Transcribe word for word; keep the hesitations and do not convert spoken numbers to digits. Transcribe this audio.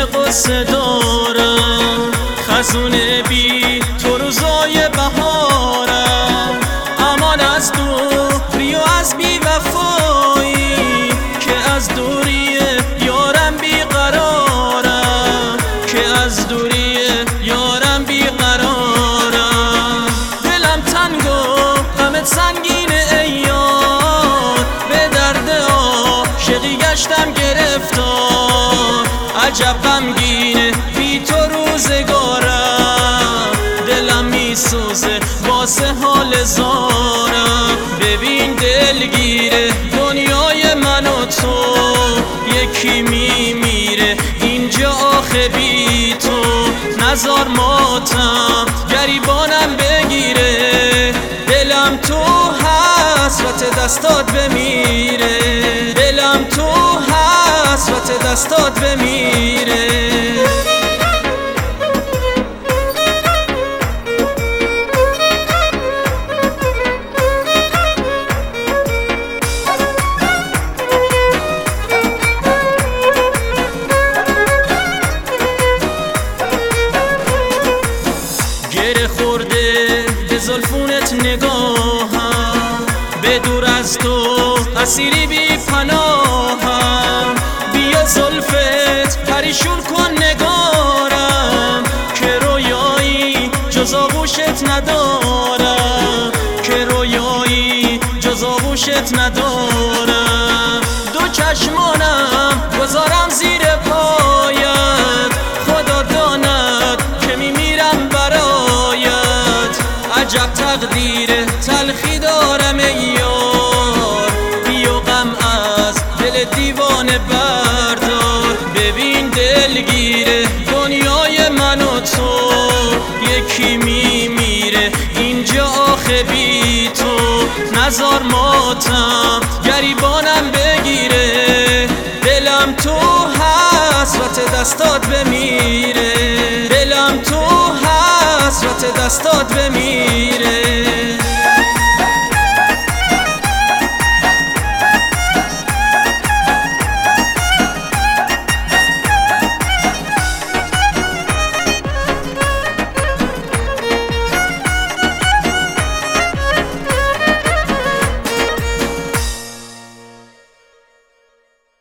قصه دارم، خزون بی تو روزای بهارم. امان از دوری و از بی وفایی، که از دوری یارم بی قرارم، که از دوری یارم بی قرارم. دلم تنگ و غمت سنگین ای یار، به درد عاشقی گشتم گرفتار. عجب غمگینه بی تو روزگارم، دلم میسوزه واسه حال زارم. ببین دلگیره دنیای من و تو، یکی میمیره اینجا آخه بی تو. نزار ماتم گریبانم بگیره، دلم تو حسرت دستات بمیره، دلم تو حسرت دستات بمیره. گره خورده به زلفونت نگاهم، به دور از تو اسیری بی پناهم. بیا زلفت پریشون کن نگارم، که رویایی جز آغوشت ندارم، که رویایی جز آغوشت ندارم. دو چشمانم گذارم زیر پایت، خدا داند که میمیرم برایت. عجب تقدیر تلخی دارم ای یار، بیا غم از دل دیوانه بردار. ببین دلگیره دنیای من و تو، یکی میمیره اینجا آخه بی تو. نزار ماتم گریبانم بگیره، دلم تو حسرت دستات بمیره، دلم تو حسرت دستات بمیره.